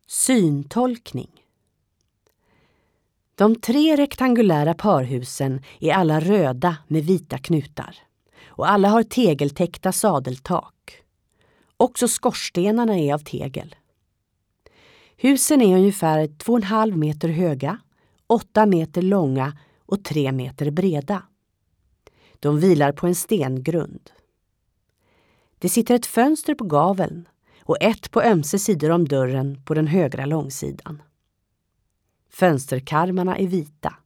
Syntolkning. De 3 rektangulära parhusen är alla röda med vita knutar och alla har tegeltäckta sadeltak. Också skorstenarna är av tegel. Husen är ungefär 2,5 meter höga, 8 meter långa och 3 meter breda. De vilar på en stengrund. Det sitter ett fönster på gaveln och ett på ömse sidor om dörren på den högra långsidan. Fönsterkarmarna är vita.